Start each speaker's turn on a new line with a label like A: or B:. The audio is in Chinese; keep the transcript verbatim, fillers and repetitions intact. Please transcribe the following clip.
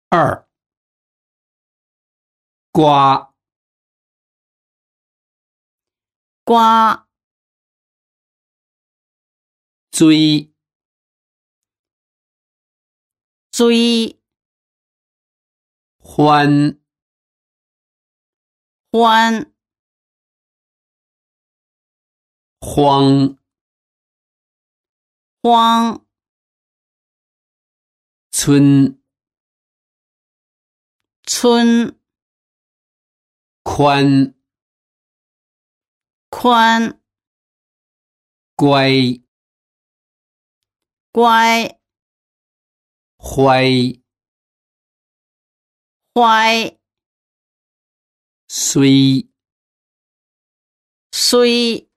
A: 二，刮，
B: 刮，
A: 追，
B: 追，
A: 欢，
B: 欢，
A: 慌，
B: 慌，
A: 村，
B: 村，
A: 宽，
B: 宽，
A: 乖，
B: 乖，
A: 坏，
B: 坏，
A: 衰。
B: 衰。